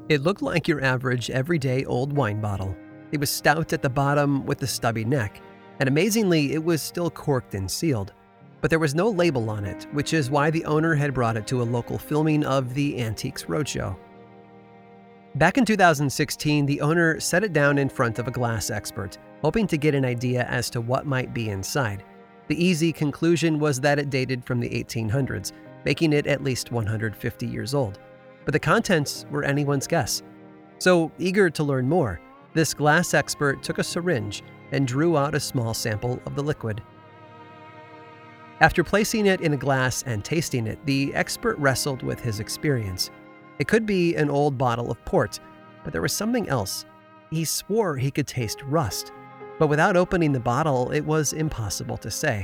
It looked like your average everyday old wine bottle. It was stout at the bottom with a stubby neck, and amazingly, it was still corked and sealed. But there was no label on it, which is why the owner had brought it to a local filming of the Antiques Roadshow. Back in 2016, the owner set it down in front of a glass expert, hoping to get an idea as to what might be inside. The easy conclusion was that it dated from the 1800s, making it at least 150 years old. But the contents were anyone's guess. So, eager to learn more, this glass expert took a syringe and drew out a small sample of the liquid. After placing it in a glass and tasting it, the expert wrestled with his experience. It could be an old bottle of port, but there was something else. He swore he could taste rust, but without opening the bottle, it was impossible to say.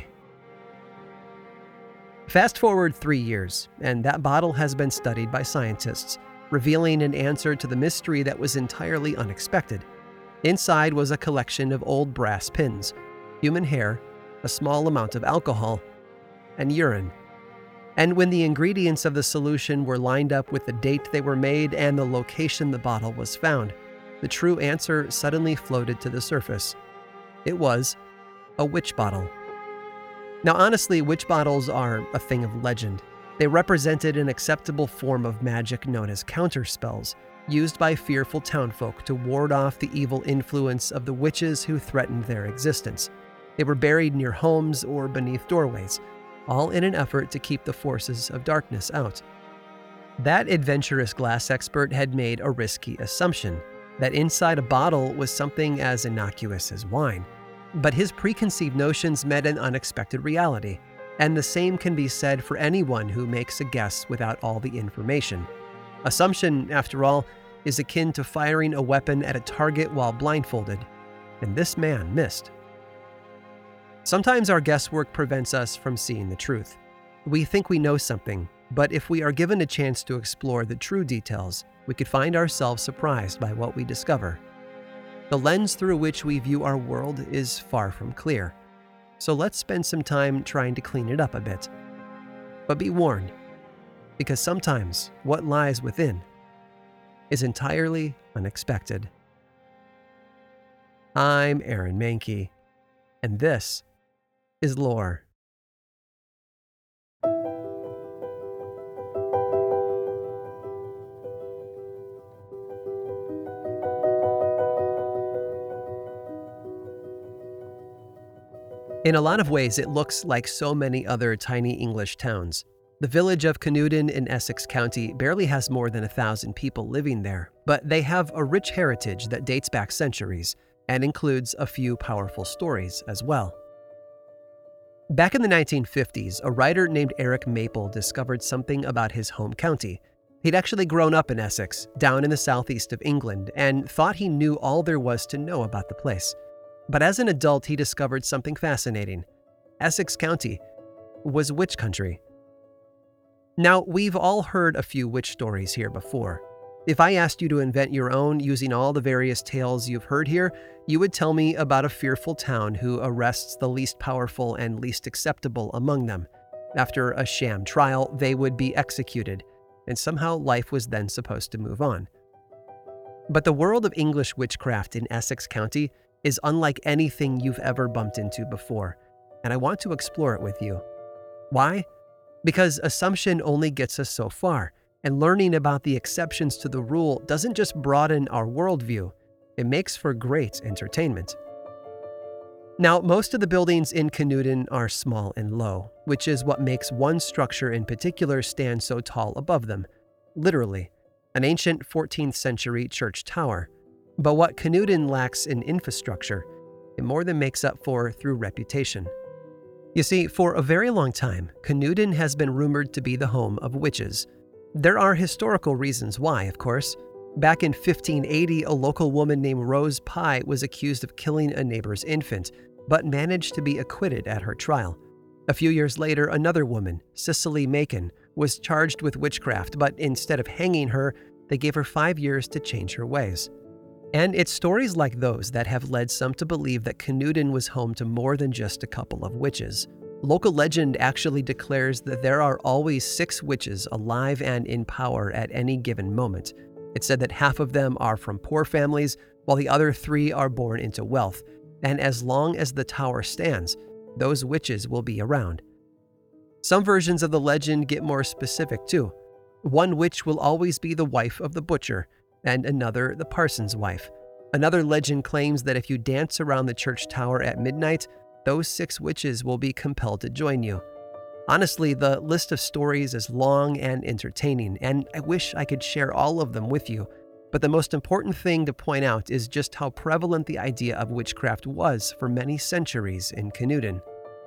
Fast forward 3 years, and that bottle has been studied by scientists, revealing an answer to the mystery that was entirely unexpected. Inside was a collection of old brass pins, human hair, a small amount of alcohol, and urine. And when the ingredients of the solution were lined up with the date they were made and the location the bottle was found, the true answer suddenly floated to the surface. It was a witch bottle. Now honestly, witch bottles are a thing of legend. They represented an acceptable form of magic known as counterspells, used by fearful townfolk to ward off the evil influence of the witches who threatened their existence. They were buried near homes or beneath doorways, all in an effort to keep the forces of darkness out. That adventurous glass expert had made a risky assumption, that inside a bottle was something as innocuous as wine. But his preconceived notions met an unexpected reality, and the same can be said for anyone who makes a guess without all the information. Assumption, after all, is akin to firing a weapon at a target while blindfolded, and this man missed. Sometimes our guesswork prevents us from seeing the truth. We think we know something, but if we are given a chance to explore the true details, we could find ourselves surprised by what we discover. The lens through which we view our world is far from clear, so let's spend some time trying to clean it up a bit. But be warned, because sometimes what lies within is entirely unexpected. I'm Aaron Mahnke, and this is Lore. In a lot of ways, it looks like so many other tiny English towns. The village of Canewdon in Essex County barely has more than 1,000 people living there, but they have a rich heritage that dates back centuries and includes a few powerful stories as well. Back in the 1950s, a writer named Eric Maple discovered something about his home county. He'd actually grown up in Essex, down in the southeast of England, and thought he knew all there was to know about the place. But as an adult, he discovered something fascinating. Essex County was witch country. Now, we've all heard a few witch stories here before. If I asked you to invent your own using all the various tales you've heard here, you would tell me about a fearful town who arrests the least powerful and least acceptable among them. After a sham trial, they would be executed, and somehow life was then supposed to move on. But the world of English witchcraft in Essex County is unlike anything you've ever bumped into before, and I want to explore it with you. Why? Because assumption only gets us so far, and learning about the exceptions to the rule doesn't just broaden our worldview, it makes for great entertainment. Now, most of the buildings in Canewdon are small and low, which is what makes one structure in particular stand so tall above them. Literally, an ancient 14th century church tower. But what Canewdon lacks in infrastructure, it more than makes up for through reputation. You see, for a very long time, Canewdon has been rumored to be the home of witches. There are historical reasons why, of course. Back in 1580, a local woman named Rose Pye was accused of killing a neighbor's infant, but managed to be acquitted at her trial. A few years later, another woman, Cicely Macon, was charged with witchcraft, but instead of hanging her, they gave her 5 years to change her ways. And it's stories like those that have led some to believe that Canewdon was home to more than just a couple of witches. Local legend actually declares that there are always 6 witches alive and in power at any given moment, It said that half of them are from poor families, while the other 3 are born into wealth. And as long as the tower stands, those witches will be around. Some versions of the legend get more specific too. One witch will always be the wife of the butcher, and another the parson's wife. Another legend claims that if you dance around the church tower at midnight, those 6 witches will be compelled to join you. Honestly, the list of stories is long and entertaining, and I wish I could share all of them with you. But the most important thing to point out is just how prevalent the idea of witchcraft was for many centuries in Canewdon.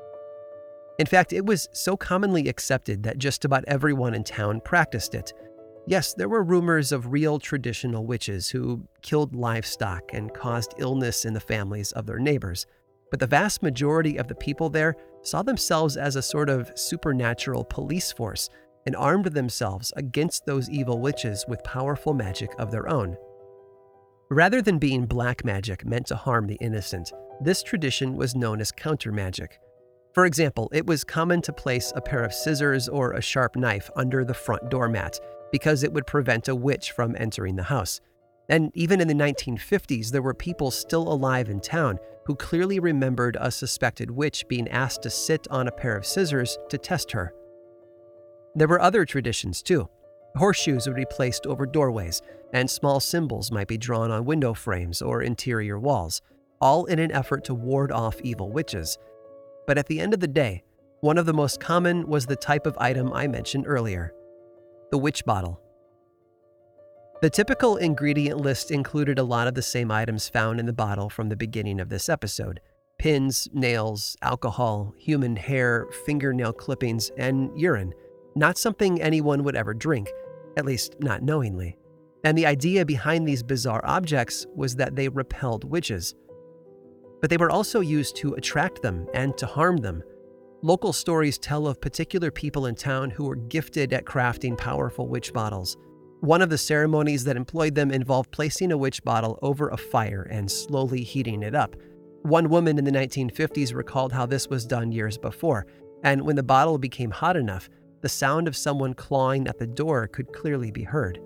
In fact, it was so commonly accepted that just about everyone in town practiced it. Yes, there were rumors of real traditional witches who killed livestock and caused illness in the families of their neighbors, but the vast majority of the people there saw themselves as a sort of supernatural police force and armed themselves against those evil witches with powerful magic of their own. Rather than being black magic meant to harm the innocent, this tradition was known as counter magic. For example, it was common to place a pair of scissors or a sharp knife under the front doormat because it would prevent a witch from entering the house. And even in the 1950s, there were people still alive in town who clearly remembered a suspected witch being asked to sit on a pair of scissors to test her. There were other traditions too. Horseshoes would be placed over doorways, and small symbols might be drawn on window frames or interior walls, all in an effort to ward off evil witches. But at the end of the day, one of the most common was the type of item I mentioned earlier, the witch bottle. The typical ingredient list included a lot of the same items found in the bottle from the beginning of this episode: pins, nails, alcohol, human hair, fingernail clippings, and urine. Not something anyone would ever drink, at least not knowingly. And the idea behind these bizarre objects was that they repelled witches. But they were also used to attract them and to harm them. Local stories tell of particular people in town who were gifted at crafting powerful witch bottles. One of the ceremonies that employed them involved placing a witch bottle over a fire and slowly heating it up. One woman in the 1950s recalled how this was done years before, and when the bottle became hot enough, the sound of someone clawing at the door could clearly be heard.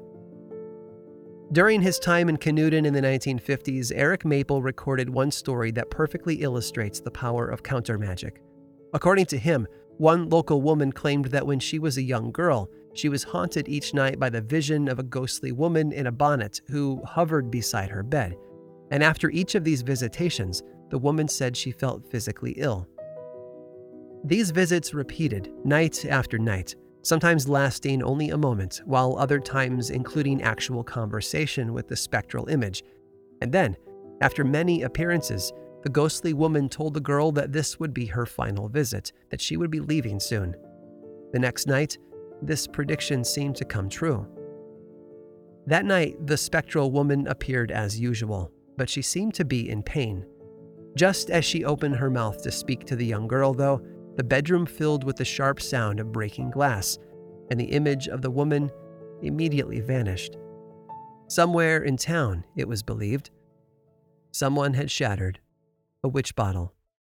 During his time in Canewdon in the 1950s, Eric Maple recorded one story that perfectly illustrates the power of counter magic. According to him, one local woman claimed that when she was a young girl, she was haunted each night by the vision of a ghostly woman in a bonnet who hovered beside her bed. And after each of these visitations, the woman said she felt physically ill. These visits repeated night after night, sometimes lasting only a moment, while other times including actual conversation with the spectral image. And then, after many appearances, the ghostly woman told the girl that this would be her final visit, that she would be leaving soon. The next night, this prediction seemed to come true. That night, the spectral woman appeared as usual, but she seemed to be in pain. Just as she opened her mouth to speak to the young girl, though, the bedroom filled with the sharp sound of breaking glass, and the image of the woman immediately vanished. Somewhere in town, it was believed, someone had shattered a witch bottle.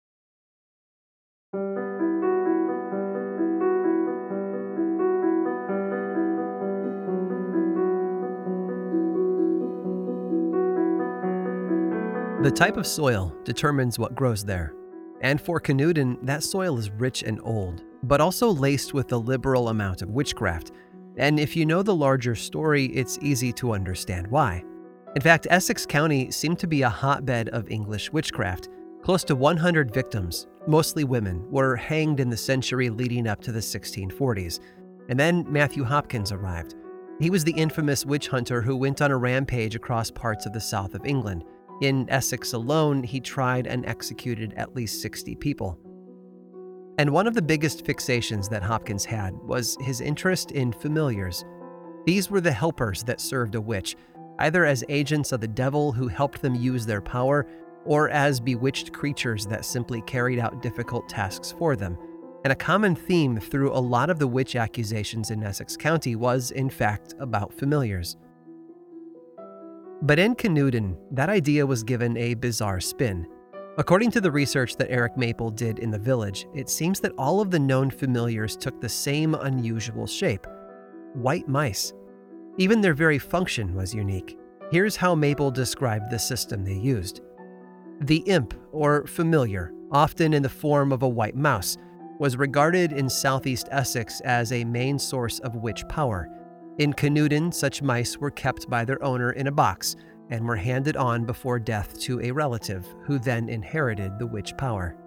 The type of soil determines what grows there. And for Canewdon, that soil is rich and old, but also laced with a liberal amount of witchcraft. And if you know the larger story, it's easy to understand why. In fact, Essex County seemed to be a hotbed of English witchcraft. Close to 100 victims, mostly women, were hanged in the century leading up to the 1640s. And then Matthew Hopkins arrived. He was the infamous witch hunter who went on a rampage across parts of the south of England. In Essex alone, he tried and executed at least 60 people. And one of the biggest fixations that Hopkins had was his interest in familiars. These were the helpers that served a witch, either as agents of the devil who helped them use their power, or as bewitched creatures that simply carried out difficult tasks for them. And a common theme through a lot of the witch accusations in Essex County was, in fact, about familiars. But in Canewdon, that idea was given a bizarre spin. According to the research that Eric Maple did in the village, it seems that all of the known familiars took the same unusual shape: white mice. Even their very function was unique. Here's how Mabel described the system they used. The imp, or familiar, often in the form of a white mouse, was regarded in southeast Essex as a main source of witch power. In Canewdon, such mice were kept by their owner in a box and were handed on before death to a relative, who then inherited the witch power.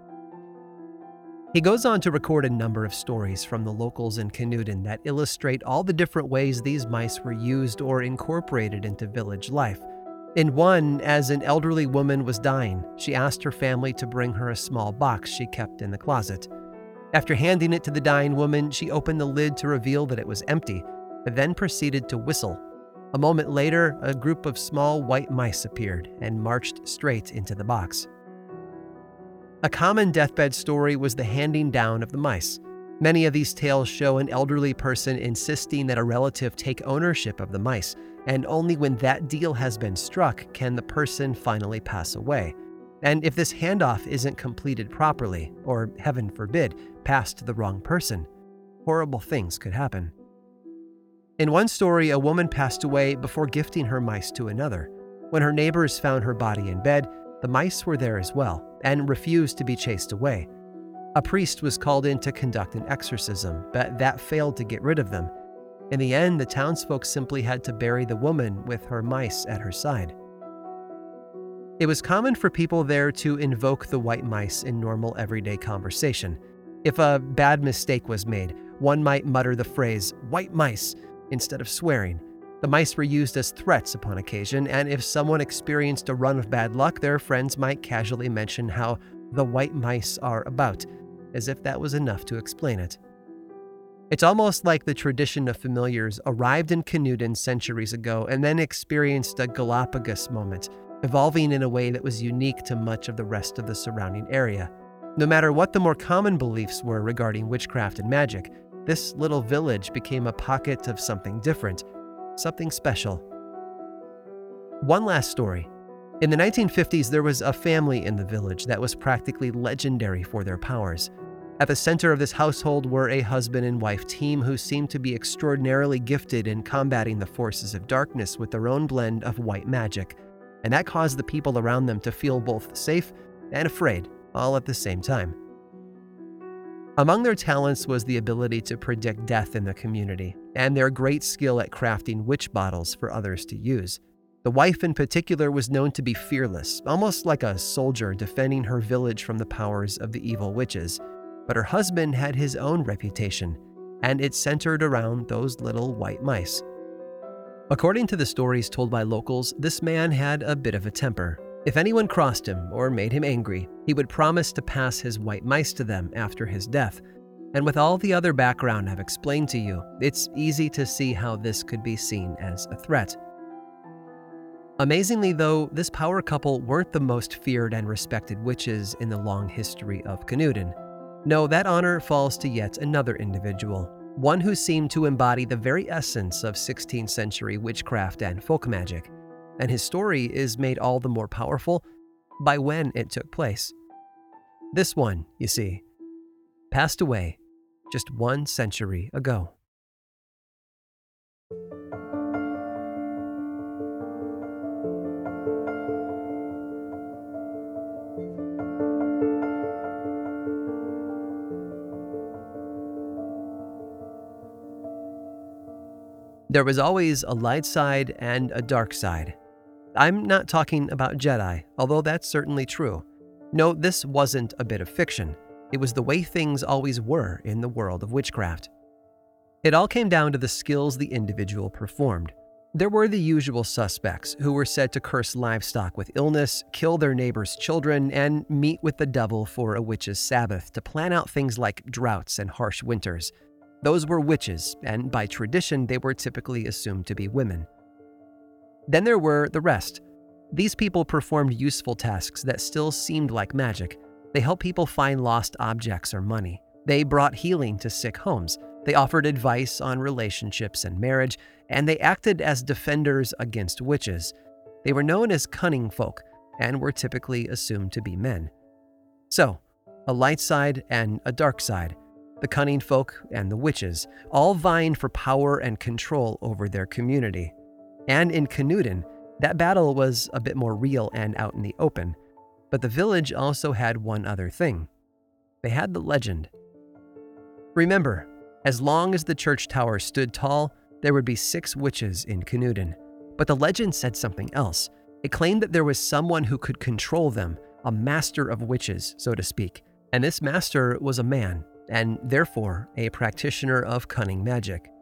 He goes on to record a number of stories from the locals in Canewdon that illustrate all the different ways these mice were used or incorporated into village life. In one, as an elderly woman was dying, she asked her family to bring her a small box she kept in the closet. After handing it to the dying woman, she opened the lid to reveal that it was empty, and then proceeded to whistle. A moment later, a group of small white mice appeared and marched straight into the box. A common deathbed story was the handing down of the mice. Many of these tales show an elderly person insisting that a relative take ownership of the mice, and only when that deal has been struck can the person finally pass away. And if this handoff isn't completed properly, or heaven forbid, passed to the wrong person, horrible things could happen. In one story, a woman passed away before gifting her mice to another. When her neighbors found her body in bed, the mice were there as well, and refused to be chased away. A priest was called in to conduct an exorcism, but that failed to get rid of them. In the end, the townsfolk simply had to bury the woman with her mice at her side. It was common for people there to invoke the white mice in normal everyday conversation. If a bad mistake was made, one might mutter the phrase, "white mice," instead of swearing. The mice were used as threats upon occasion, and if someone experienced a run of bad luck, their friends might casually mention how the white mice are about, as if that was enough to explain it. It's almost like the tradition of familiars arrived in Canewdon centuries ago and then experienced a Galapagos moment, evolving in a way that was unique to much of the rest of the surrounding area. No matter what the more common beliefs were regarding witchcraft and magic, this little village became a pocket of something different, something special. One last story. In the 1950s, there was a family in the village that was practically legendary for their powers. At the center of this household were a husband and wife team who seemed to be extraordinarily gifted in combating the forces of darkness with their own blend of white magic, and that caused the people around them to feel both safe and afraid, all at the same time. Among their talents was the ability to predict death in the community, and their great skill at crafting witch bottles for others to use. The wife in particular was known to be fearless, almost like a soldier defending her village from the powers of the evil witches. But her husband had his own reputation, and it centered around those little white mice. According to the stories told by locals, this man had a bit of a temper. If anyone crossed him or made him angry, he would promise to pass his white mice to them after his death. And with all the other background I've explained to you, it's easy to see how this could be seen as a threat. Amazingly though, this power couple weren't the most feared and respected witches in the long history of Canewdon. No, that honor falls to yet another individual, one who seemed to embody the very essence of 16th century witchcraft and folk magic. And his story is made all the more powerful by when it took place. This one, you see, passed away just 1 century ago. There was always a light side and a dark side. I'm not talking about Jedi, although that's certainly true. No, this wasn't a bit of fiction. It was the way things always were in the world of witchcraft. It all came down to the skills the individual performed. There were the usual suspects who were said to curse livestock with illness, kill their neighbors' children, and meet with the devil for a witch's Sabbath to plan out things like droughts and harsh winters. Those were witches, and by tradition, they were typically assumed to be women. Then there were the rest. These people performed useful tasks that still seemed like magic. They helped people find lost objects or money. They brought healing to sick homes. They offered advice on relationships and marriage, and they acted as defenders against witches. They were known as cunning folk, and were typically assumed to be men. So, a light side and a dark side. the cunning folk and the witches, all vying for power and control over their community. And in Canewdon, that battle was a bit more real and out in the open. But the village also had one other thing. They had the legend. Remember, as long as the church tower stood tall, there would be 6 witches in Canewdon. But the legend said something else. It claimed that there was someone who could control them, a master of witches, so to speak. And this master was a man, and therefore a practitioner of cunning magic.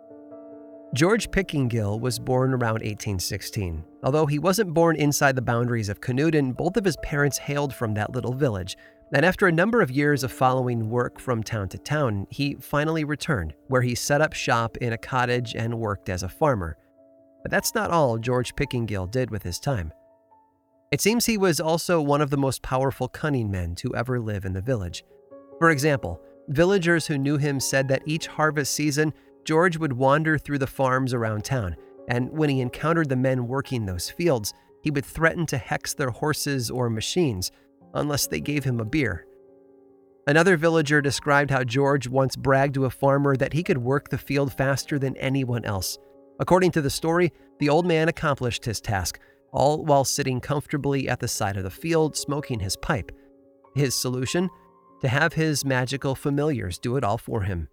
George Pickingill was born around 1816. Although he wasn't born inside the boundaries of Canewdon, both of his parents hailed from that little village. And after a number of years of following work from town to town, he finally returned, where he set up shop in a cottage and worked as a farmer. But that's not all George Pickingill did with his time. It seems he was also one of the most powerful cunning men to ever live in the village. For example, villagers who knew him said that each harvest season, George would wander through the farms around town, and when he encountered the men working those fields, he would threaten to hex their horses or machines, unless they gave him a beer. Another villager described how George once bragged to a farmer that he could work the field faster than anyone else. According to the story, the old man accomplished his task, all while sitting comfortably at the side of the field smoking his pipe. His solution? To have his magical familiars do it all for him.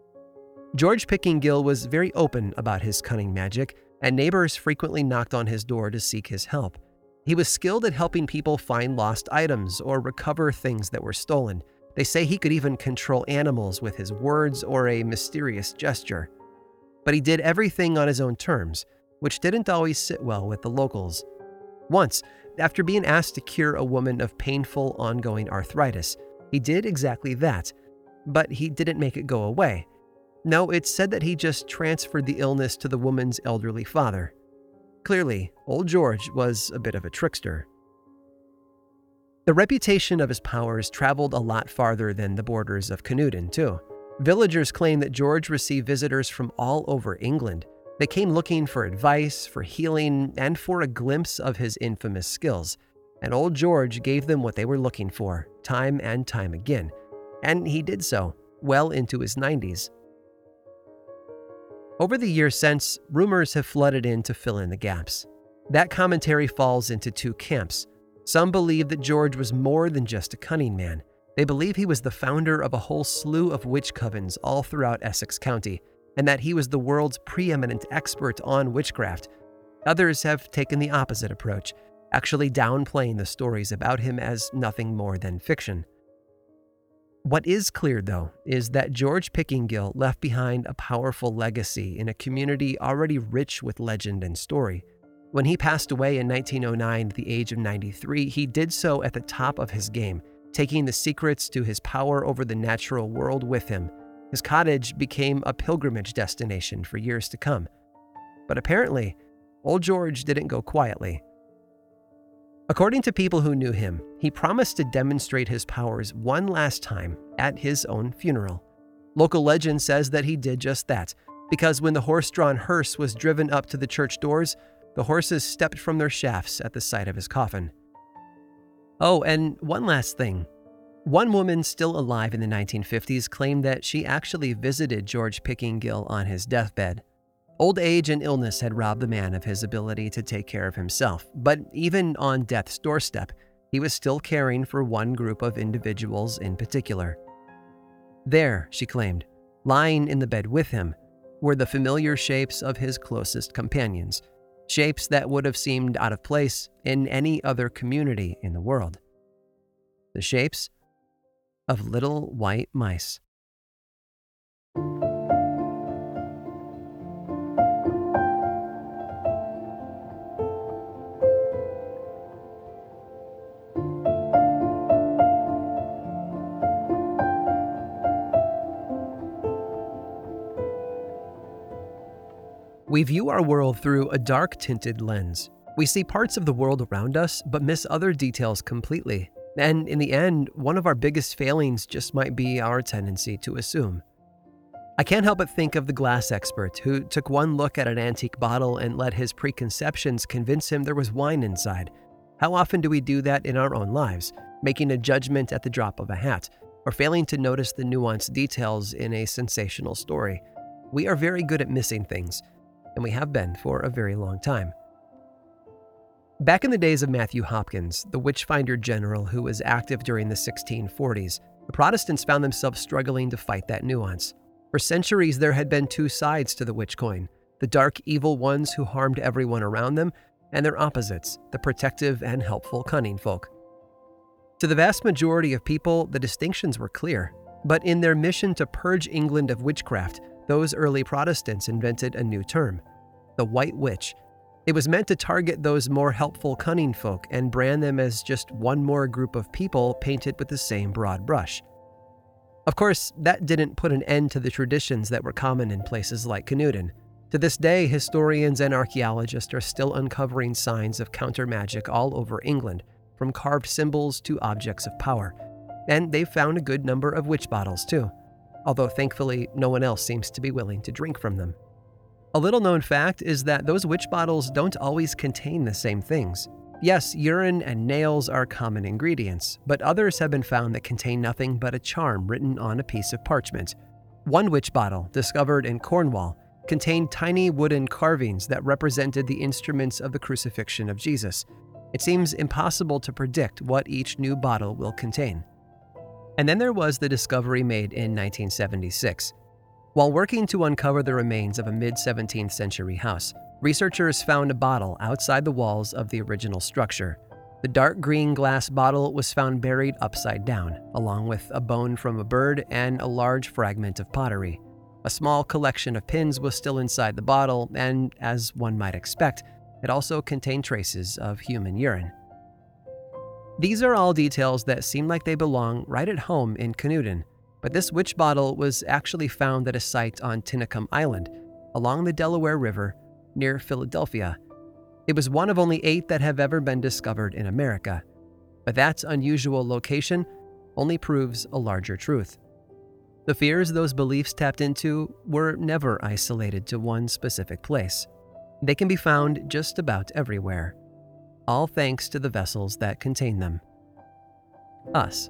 George Pickingill was very open about his cunning magic, and neighbors frequently knocked on his door to seek his help. He was skilled at helping people find lost items or recover things that were stolen. They say he could even control animals with his words or a mysterious gesture. But he did everything on his own terms, which didn't always sit well with the locals. Once, after being asked to cure a woman of painful, ongoing arthritis, he did exactly that, but he didn't make it go away. No, it's said that he just transferred the illness to the woman's elderly father. Clearly, old George was a bit of a trickster. The reputation of his powers traveled a lot farther than the borders of Canewdon, too. Villagers claim that George received visitors from all over England. They came looking for advice, for healing, and for a glimpse of his infamous skills. And old George gave them what they were looking for, time and time again. And he did so, well into his 90s. Over the years since, rumors have flooded in to fill in the gaps. That commentary falls into 2 camps. Some believe that George was more than just a cunning man. They believe he was the founder of a whole slew of witch covens all throughout Essex County, and that he was the world's preeminent expert on witchcraft. Others have taken the opposite approach, actually downplaying the stories about him as nothing more than fiction. What is clear, though, is that George Pickingill left behind a powerful legacy in a community already rich with legend and story. When he passed away in 1909 at the age of 93, he did so at the top of his game, taking the secrets to his power over the natural world with him. His cottage became a pilgrimage destination for years to come. But apparently, old George didn't go quietly. According to people who knew him, he promised to demonstrate his powers one last time at his own funeral. Local legend says that he did just that, because when the horse-drawn hearse was driven up to the church doors, the horses stepped from their shafts at the sight of his coffin. Oh, and one last thing. One woman still alive in the 1950s claimed that she actually visited George Pickingill on his deathbed. Old age and illness had robbed the man of his ability to take care of himself, but even on death's doorstep, he was still caring for one group of individuals in particular. There, she claimed, lying in the bed with him, were the familiar shapes of his closest companions, shapes that would have seemed out of place in any other community in the world. The shapes of little white mice. We view our world through a dark-tinted lens. We see parts of the world around us, but miss other details completely. And in the end, one of our biggest failings just might be our tendency to assume. I can't help but think of the glass expert who took one look at an antique bottle and let his preconceptions convince him there was wine inside. How often do we do that in our own lives, making a judgment at the drop of a hat? or failing to notice the nuanced details in a sensational story. We are very good at missing things, and we have been for a very long time. Back in the days of Matthew Hopkins, the witch-finder general who was active during the 1640s, the Protestants found themselves struggling to fight that nuance. For centuries, there had been two sides to the witch coin: the dark, evil ones who harmed everyone around them, and their opposites, the protective and helpful cunning folk. To the vast majority of people, the distinctions were clear, but in their mission to purge England of witchcraft, those early Protestants invented a new term: the White Witch. It was meant to target those more helpful cunning folk and brand them as just one more group of people painted with the same broad brush. Of course, that didn't put an end to the traditions that were common in places like Canewdon. To this day, historians and archaeologists are still uncovering signs of counter-magic all over England, from carved symbols to objects of power. And they've found a good number of witch bottles too, although thankfully no one else seems to be willing to drink from them. A little-known fact is that those witch bottles don't always contain the same things. Yes, urine and nails are common ingredients, but others have been found that contain nothing but a charm written on a piece of parchment. One witch bottle, discovered in Cornwall, contained tiny wooden carvings that represented the instruments of the crucifixion of Jesus. It seems impossible to predict what each new bottle will contain. And then there was the discovery made in 1976. While working to uncover the remains of a mid-17th century house, researchers found a bottle outside the walls of the original structure. The dark green glass bottle was found buried upside down, along with a bone from a bird and a large fragment of pottery. A small collection of pins was still inside the bottle, and as one might expect, it also contained traces of human urine. These are all details that seem like they belong right at home in Canewdon, but this witch bottle was actually found at a site on Tinicum Island, along the Delaware River, near Philadelphia. It was one of only 8 that have ever been discovered in America, but that unusual location only proves a larger truth. The fears those beliefs tapped into were never isolated to one specific place. They can be found just about everywhere, all thanks to the vessels that contain them. Us.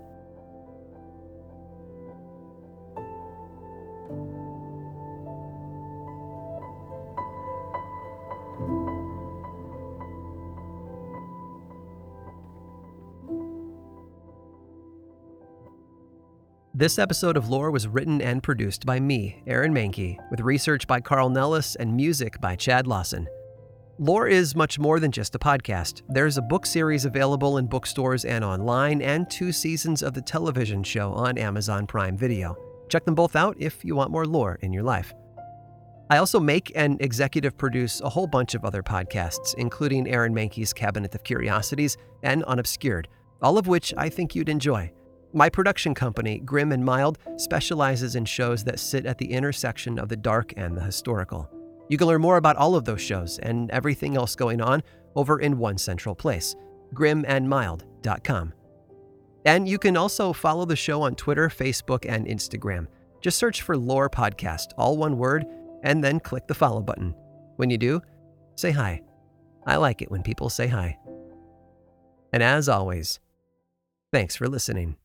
This episode of Lore was written and produced by me, Aaron Mahnke, with research by Carl Nellis and music by Chad Lawson. Lore is much more than just a podcast. There's a book series available in bookstores and online, and 2 seasons of the television show on Amazon Prime Video. Check them both out if you want more lore in your life. I also make and executive produce a whole bunch of other podcasts, including Aaron Mahnke's Cabinet of Curiosities and Unobscured, all of which I think you'd enjoy. My production company, Grim and Mild, specializes in shows that sit at the intersection of the dark and the historical. You can learn more about all of those shows and everything else going on over in one central place, grimandmild.com. And you can also follow the show on Twitter, Facebook, and Instagram. Just search for Lore Podcast, all one word, and then click the follow button. When you do, say hi. I like it when people say hi. And as always, thanks for listening.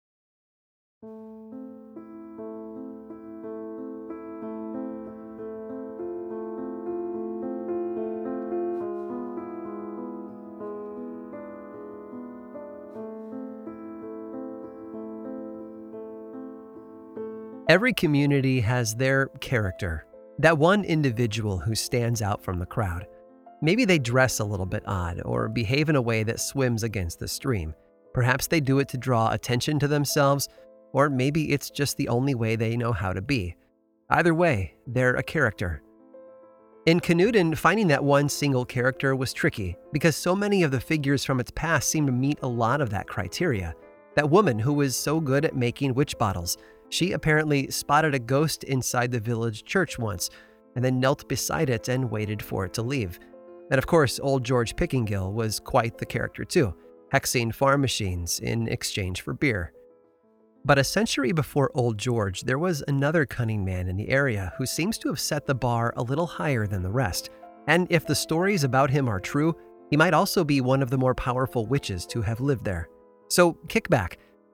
Every community has their character, that one individual who stands out from the crowd. Maybe they dress a little bit odd or behave in a way that swims against the stream. Perhaps they do it to draw attention to themselves, or maybe it's just the only way they know how to be. Either way, they're a character. In Canewdon, finding that one single character was tricky because so many of the figures from its past seem to meet a lot of that criteria. That woman who was so good at making witch bottles, she apparently spotted a ghost inside the village church once, and then knelt beside it and waited for it to leave. And of course, old George Pickingill was quite the character too, hexing farm machines in exchange for beer. But a century before old George, there was another cunning man in the area who seems to have set the bar a little higher than the rest. And if the stories about him are true, he might also be one of the more powerful witches to have lived there. So kick back,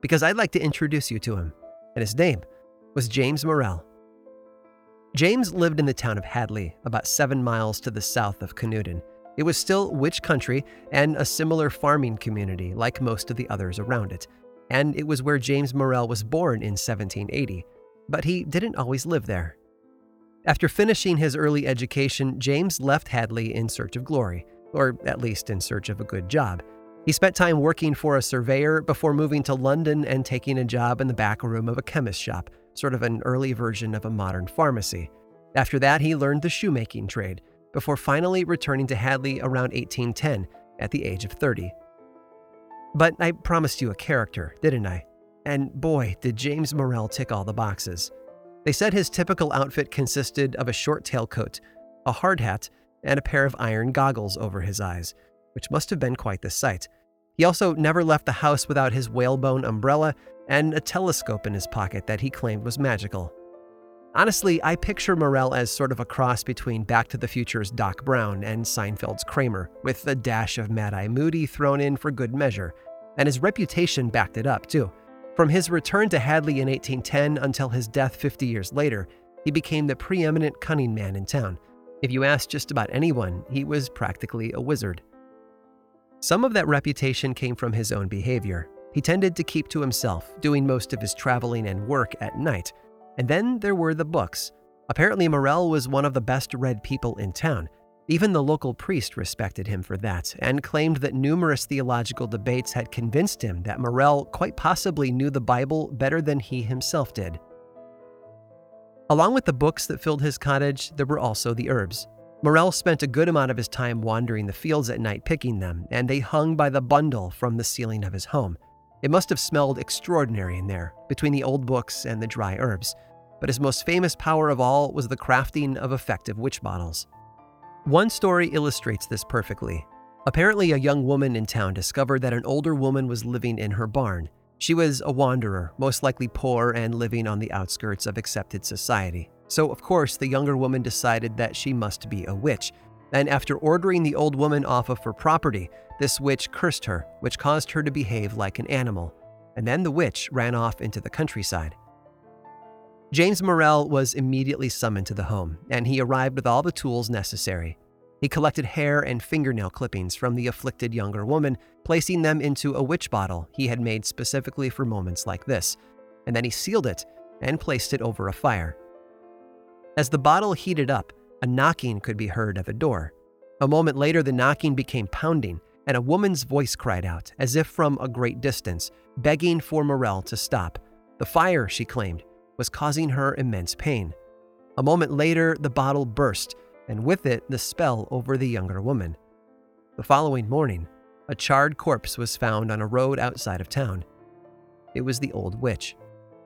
because I'd like to introduce you to him. And his name was James Morrell. James lived in the town of Hadley, about 7 miles to the south of Canewdon. It was still witch country and a similar farming community like most of the others around it. And it was where James Morrell was born in 1780, but he didn't always live there. After finishing his early education, James left Hadley in search of glory, or at least in search of a good job. He spent time working for a surveyor before moving to London and taking a job in the back room of a chemist shop, sort of an early version of a modern pharmacy. After that, he learned the shoemaking trade, before finally returning to Hadley around 1810 at the age of 30. But I promised you a character, didn't I? And boy, did James Morrell tick all the boxes. They said his typical outfit consisted of a short tailcoat, a hard hat, and a pair of iron goggles over his eyes, which must have been quite the sight. He also never left the house without his whalebone umbrella and a telescope in his pocket that he claimed was magical. Honestly, I picture Morrell as sort of a cross between Back to the Future's Doc Brown and Seinfeld's Kramer, with a dash of Mad-Eye Moody thrown in for good measure. And his reputation backed it up, too. From his return to Hadley in 1810 until his death 50 years later, he became the preeminent cunning man in town. If you asked just about anyone, he was practically a wizard. Some of that reputation came from his own behavior. He tended to keep to himself, doing most of his traveling and work at night. And then there were the books. Apparently, Morrell was one of the best-read people in town. Even the local priest respected him for that, and claimed that numerous theological debates had convinced him that Morrell quite possibly knew the Bible better than he himself did. Along with the books that filled his cottage, there were also the herbs. Morrell spent a good amount of his time wandering the fields at night picking them, and they hung by the bundle from the ceiling of his home. It must have smelled extraordinary in there, between the old books and the dry herbs. But his most famous power of all was the crafting of effective witch bottles. One story illustrates this perfectly. Apparently, a young woman in town discovered that an older woman was living in her barn. She was a wanderer, most likely poor and living on the outskirts of accepted society. So, of course, the younger woman decided that she must be a witch. And after ordering the old woman off of her property, this witch cursed her, which caused her to behave like an animal. And then the witch ran off into the countryside. James Morrell was immediately summoned to the home, and he arrived with all the tools necessary. He collected hair and fingernail clippings from the afflicted younger woman, placing them into a witch bottle he had made specifically for moments like this, and then he sealed it and placed it over a fire. As the bottle heated up, a knocking could be heard at the door. A moment later, the knocking became pounding, and a woman's voice cried out, as if from a great distance, begging for Morrell to stop. The fire, she claimed, was causing her immense pain. A moment later, the bottle burst, and with it, the spell over the younger woman. The following morning, a charred corpse was found on a road outside of town. It was the old witch.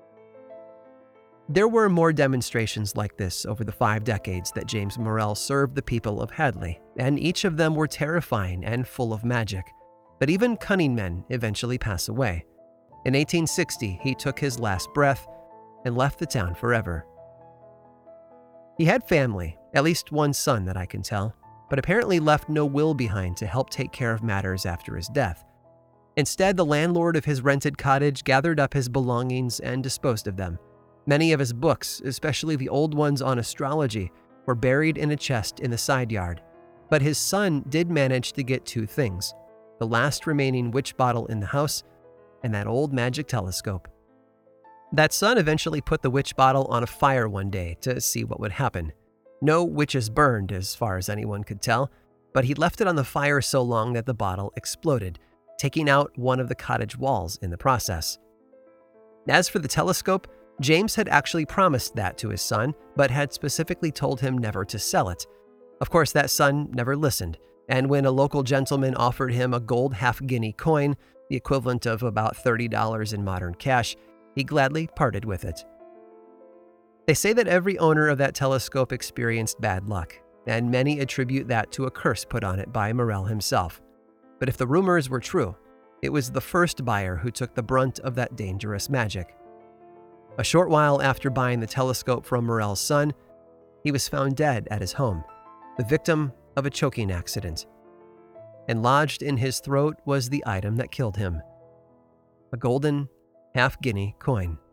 There were more demonstrations like this over the 5 decades that James Morrell served the people of Hadley, and each of them were terrifying and full of magic. But even cunning men eventually pass away. In 1860, he took his last breath and left the town forever. He had family, at least one son that I can tell, but apparently left no will behind to help take care of matters after his death. Instead, the landlord of his rented cottage gathered up his belongings and disposed of them. Many of his books, especially the old ones on astrology, were buried in a chest in the side yard. But his son did manage to get 2 things: the last remaining witch bottle in the house and that old magic telescope. That son eventually put the witch bottle on a fire one day to see what would happen. No witches burned, as far as anyone could tell, but he left it on the fire so long that the bottle exploded, taking out one of the cottage walls in the process. As for the telescope, James had actually promised that to his son, but had specifically told him never to sell it. Of course, that son never listened, and when a local gentleman offered him a gold half-guinea coin, the equivalent of about $30 in modern cash, he gladly parted with it. They say that every owner of that telescope experienced bad luck, and many attribute that to a curse put on it by Morrell himself. But if the rumors were true, it was the first buyer who took the brunt of that dangerous magic. A short while after buying the telescope from Morrell's son, he was found dead at his home, the victim of a choking accident. And lodged in his throat was the item that killed him: a golden, half guinea coin.